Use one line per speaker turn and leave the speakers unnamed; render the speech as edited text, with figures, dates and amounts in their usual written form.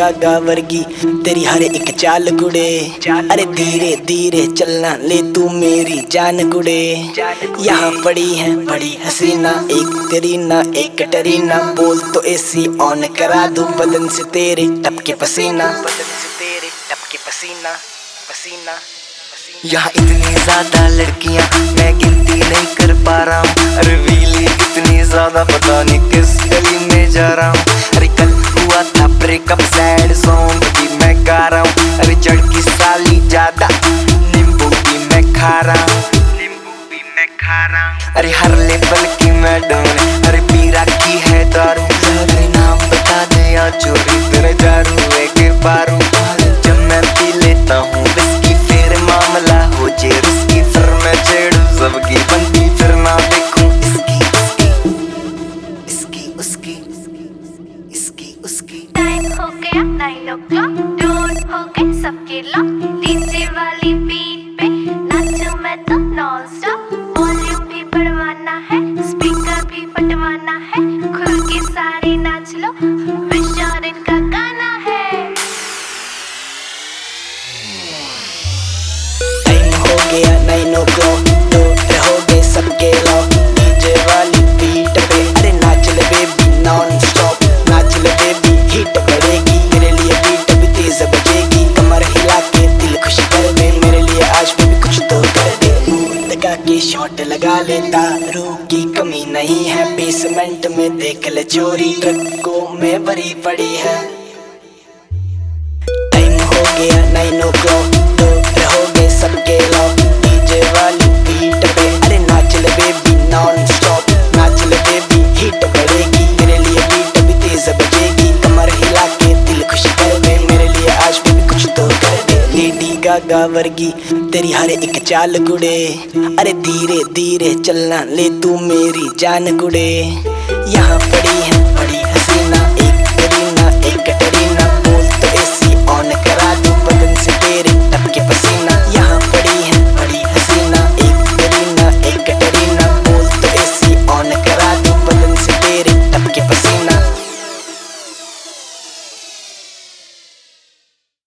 गागा वर्गी तेरी हर एक चाल गुड़े। अरे धीरे धीरे चलना ले तू मेरी जान गुड़े। यहाँ पड़ी है बड़ी हसीना, एक करीना एक कटरीना, बोल तो एसी ऑन करा दूं बदन से तेरे टपके पसीना, बदन से तेरे टपके पसीना पसीना। यहाँ इतनी ज्यादा लड़कियां मैं गिनती नहीं कर पा रहा हूँ। अरे रीली इतनी ज्यादा पता नहीं किस गली में जा रहा हूँ। अरे कल हुआ था ब्रेकअप सैड सॉन्ग भी मैं गा रहा हूँ। अरे चढ़ की साली ज्यादा नींबू भी मैं खा रहा हूँ, नींबू भी मैं खा रहा हूँ। अरे हर लेवल की मैडम ने अरे पी रखी है दारू। अरे नाम बता दे या चोरी तेरे दारू के बारू। जब मैं पी लेता हूँ विस्की फिर मामला हो जे रिस्की, फिर मैं छेड़ू सबकी बनती फिर ना देखूं इसकी इसकी उसकी इसकी उसकी।
टाइम हो गया 9 o'clock, डोर हो गए सबके लॉक। डीजे वाली बीट पे नाचूं मैं तो नॉन स्टॉप। वॉल्यूम भी बढ़वाना है, स्पीकर भी फटवाना है, खुल के सारे नाच लो विशाल इनका गाना है।
टाइम हो गया 9 o'clock, डोर हो गए सबके लॉक। डीजे वाली बीट पे अरे नाच ले बेबी नॉन स्टॉप, नाच ले बेबी हिट बढ़ेगी मेरे लिए बीट भी तेज बजेगी। कमर हिला के दिल खुश कर दे मेरे लिए आज भी कुछ तो कर दे। लगा के शॉट लगा ले, दारू की कमी नहीं है, बेसमेंट में देख ले चोरी ट्रकों में भरी पड़ी है। टाइम हो गया 9 o'clock, डोर हो गए सबके लॉक। डीजे वाली बीट पे अरे नाच ले बेबी नॉन स्टॉप, नाच ले बेबी हिट बढ़ेगी मेरे लिए बीट भी तेज बजेगी। कमर हिला के दिल खुश कर दे मेरे लिए आज भी कुछ तो कर दे। लेडी गागा वर्गी तेरी हर एक चाल गुड़े। अरे धीरे धीरे चलना ले तू मेरी जान गुड़े। यहाँ पड़ी है बड़ी